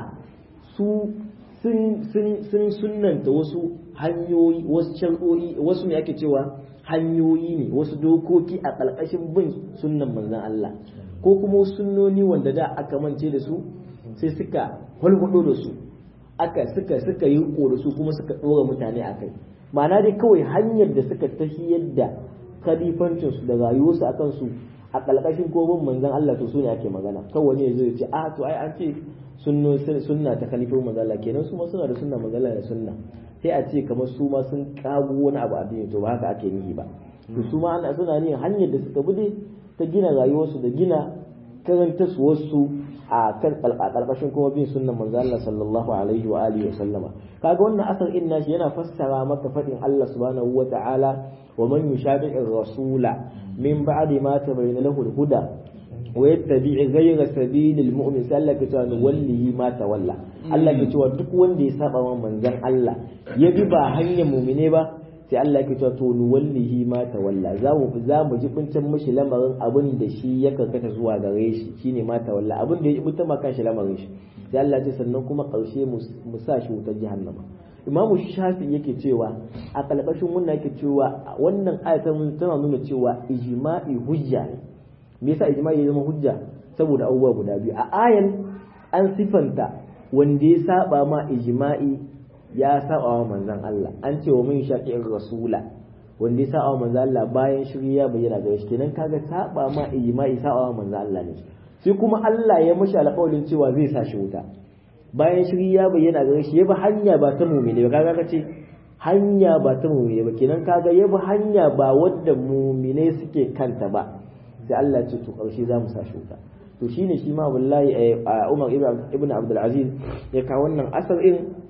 su sun sun sun sunnanta wasu hanyoyi wasu shar'o'i wasu ne ake cewa hanyoyi ne wasu dokoki a ƙarƙashin bin sunnan manzon Allah ko kuma sunnoni wanda da aka mance da su sai suka hulhudo da su aka suka suka yi riko da su kuma suka dora mutane a kai ma'ana dai kawai hanyar da suka tafiyar da khalifancin su da rayuwarsu akan su a ƙarƙashin kobin manzon Allah to sune ake magana kawai ne zai ce a to ai an ce sunno sunna ta khalifofin manzon Allah kenan su ma suna da sunna manzon Allah da sunna sai a ce kamar su ma sun kago wani abu a duniya to ba haka ake nihi ba to su ma ana suna ne hanyar da suka bi ta gina rayuwarsu da gina karanta su wasu a kan karkashin kuma bin sunnan manzo Allah sallallahu alaihi wa alihi wa sallama kaga wannan asar inna shi yana fassara maka fadin Allah subhanahu wa ta'ala wa man yushabi'ir rasula min ba'di ma tabayyana lahu al-huda wa yattabi' ghayra sabilil mu'min sallaka ta wallahi ma tawalla Allah ke cewa duk wanda ya saba wa manzon Allah ya bi ba hanyar mu'mine ba sai Allah ke cewa to wallahi ma tawalla za mu za mu jibincin mishi lamarin abin da shi ya karkata zuwa gare shi shine ma tawalla abin da ya jibinta ma kan shi lamarin shi sai Allah ce sannan kuma karshe mu sa shi wutar jahannama Imamu Shafi yake cewa a kalbashin wannan yake cewa wannan ayatan tana nuna cewa ijma'i hujja ne me yasa ijma'i ya zama hujja saboda abubuwa guda biyu a ayan an sifanta wanda ya saba ma ijma'i ya saba wa manzon Allah an ce wa mun shaqi'ir rasula wanda ya saba wa manzon Allah bayan shirya bayyana gare shi kenan kaga saba ma ijma'i saba wa manzon Allah ne sai kuma Allah ya mashi alƙawarin cewa zai sa shi wuta bayan shirya bayyana gare shi ya bi hanya ba ta mu'mini ba kaga kace hanya ba ta mu'mini ba kenan kaga ya bi hanya ba wadda mu'mine suke kanta ba sai Allah ce to karshe za mu sa shi wuta to shine shi ma wallahi Umar ibn Abdul Aziz ya kawo wannan asar in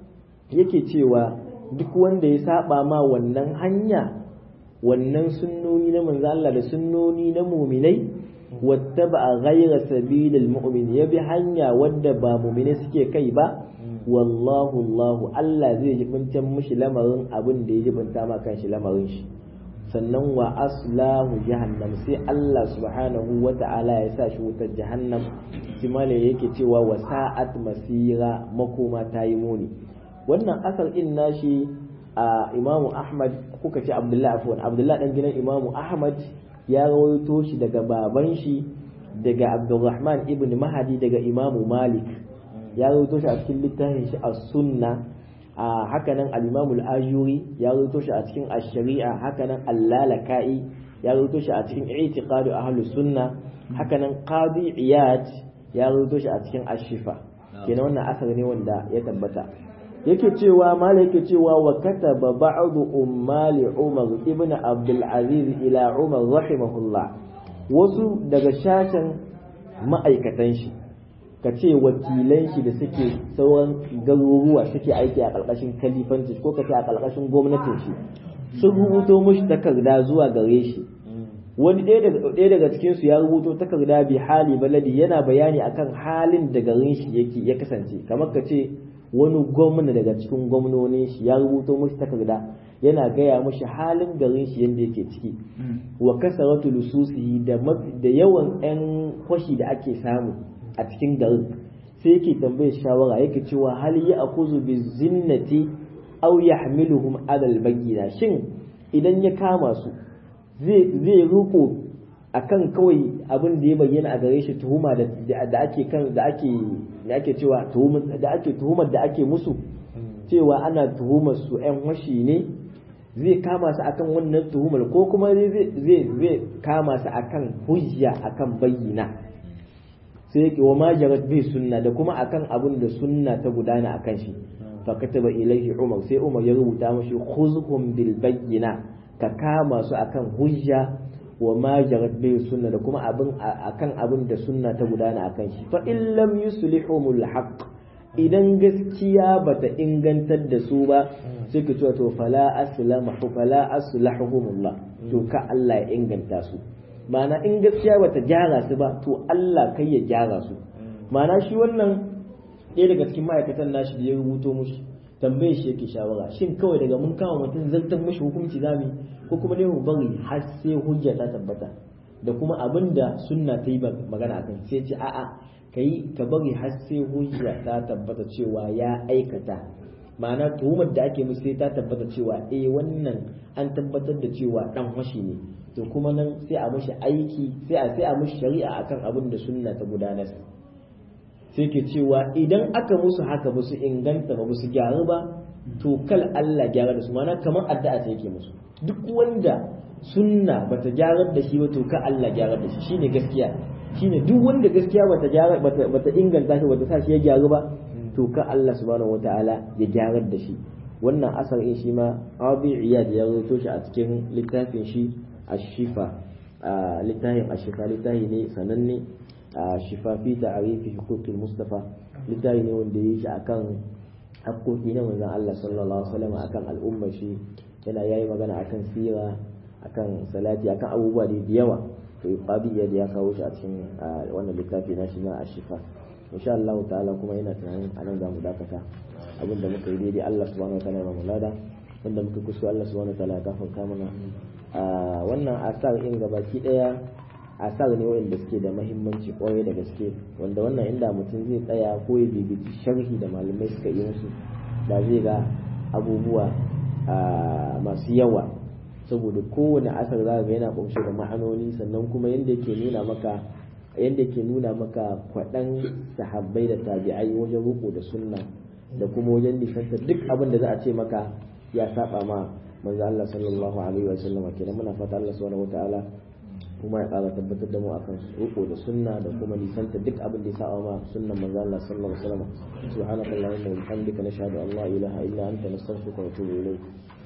yake cewa duk wanda ya saba ma wannan hanya wannan sunnoni na manzo Allah da sunnoni na mu'minai wattaba ghayra sabilil mu'min ya bi hanya wadda ba mu'mine suke kai ba wallahu Allahu Allah zai jibinta mishi lamarin abin da ya jibinta ma kan shi lamarin shi sannan wa aslahu jahannam sai Allah subhanahu wa ta'ala ya sa shi wutar jahannam simale yake cewa wa sa'at masira makoma ta yi muni wannan asar din nashi a Imamu Ahmad kuka ce Abdullahi afwan Abdullahi dan gidan Imamu Ahmad ya rawaito shi daga baban shi daga Abdurrahman ibn Mahdi daga Imamu Malik ya rawaito shi a cikin littafin shi as-sunna a hakanan al-Imam al-Ajuri ya rawaito shi a cikin ash-shari'a hakanan al-Lalaka'i ya rawaito shi a cikin i'tiqadu ahlus sunna hakanan Qadi Iyad ya rawaito shi a cikin ash-shifa kenan wannan asar ne wanda ya tabbata yake cewa mala yake cewa wa kataba ba'du ummali Umar ibn Abdul Aziz ila Umar rahimahullah wasu daga shashin ma'aikatan shi ka ce wakilan shi da suke sauran garuruwa suke aiki a ƙarƙashin kalifanci ko ka ce a ƙarƙashin gwamnatin shi sun rubuto mushi takarda zuwa gare shi wani ɗaya daga cikin su ya rubuto takarda bi hali baladi yana bayani akan halin da garin shi yake ya kasance kamar ka ce wani gwamna daga cikin gwamnonin shi ya rubuto mushi takarda yana gaya mushi halin garin shi yadda yake ciki wa kasaratu lususihi da da yawan ƴan kwashi da ake samu a cikin garin sai yake tambayar shawara yake cewa hal ya akuzu bi zinnati aw yahmiluhum ala al-bayyina shin idan ya kama su zai zai ruko akan kawai abin da ya bayyana a gare shi tuhuma da da ake kan da ake da ake cewa tuhumar da ake tuhumar da ake musu cewa ana tuhumar su ƴan washi ne zai kama su akan wannan tuhumar ko kuma zai zai zai kama su akan hujja akan bayyana sai yake wa majarat bi sunna da kuma akan abin da sunna ta gudana akan shi fa kataba ilaihi Umar sai Umar ya rubuta mashi khuzhum bil bayyina ka kama su akan hujja wa majarat bi sunna da kuma abin akan abin da sunna ta gudana akan shi fa in lam yuslihumul haqq idan gaskiya bata ingantar da su ba sai ka ce to fala aslama fala aslahumullah to ka Allah ya inganta su ma'ana in gaskiya bata gyara su ba to Allah kai ya gyara su ma'ana shi wannan ɗaya daga cikin ma'aikatan nashi da ya rubuto mushi tambaye shi yake shawara shin kawai daga mun kama mutum zartar mushi hukunci zami ko kuma ne mu bari har sai hujja ta tabbata da kuma abin da sunna ta yi magana akan sai ce a'a kai ka bari har sai hujja ta tabbata cewa ya aikata ma'ana tuhumar da ake musu sai ta tabbata cewa eh wannan an tabbatar da cewa dan washi ne to kuma nan sai a mushi aiki sai a sai a mushi shari'a akan abin da sunna ta gudanar sai ke cewa idan aka musu haka ba su inganta ba su gyaru ba to kal Allah gyara da su mana kamar addu'a sai yake musu duk wanda sunna bata gyarar da shi ba to ka Allah gyara da shi shine gaskiya shine duk wanda gaskiya bata gyara bata bata inganta shi bata sa shi ya gyaru ba to ka Allah subhanahu wataala ya gyarar da shi wannan asar in shi ma Abi Iyad ya rubuto shi a cikin littafin shi Ash-Shifa littafin Ash-Shifa littafi ne sananne Shifa fi ta'rifi huquqil Mustafa littafi ne wanda yake akan haƙoƙi na manzon Allah sallallahu alaihi wasallam akan al'ummar shi yana yayi magana akan sira akan salati akan abubuwa da yawa to Abi Iyad ya kawo shi a cikin wannan littafi na shi na Ash-Shifa insha Allah ta'ala kuma yana tunanin anan za mu dakata abinda muka yi daidai Allah subhanahu wa ta'ala ya mu lada wanda muka kusa Allah subhanahu wa ta'ala ya gafarta mana wannan asar in gabaki daya asar ne wanda suke da mahimmanci kwarai da gaske wanda wannan inda mutum zai tsaya ko ya bibici sharhi da malamai suka yi musu da zai ga abubuwa masu yawa saboda kowane asar za ga yana kunshe da ma'anoni sannan kuma yanda yake nuna maka yanda yake nuna maka kwaɗan sahabbai da tabi'ai wajen ruku da sunna da kuma wajen nisanta duk abin da za a ce maka ya saba ma manzo Allah sallallahu alaihi wa sallam kenan muna fata Allah subhanahu wataala kuma ya ƙara tabbatar da mu akan ruku da sunna da kuma nisanta duk abin da ya saba ma sunnan manzo Allah sallallahu alaihi wa sallam subhanakallahumma wa bihamdika nashhadu an la ilaha illa anta nastaghfiruka wa natubu ilayk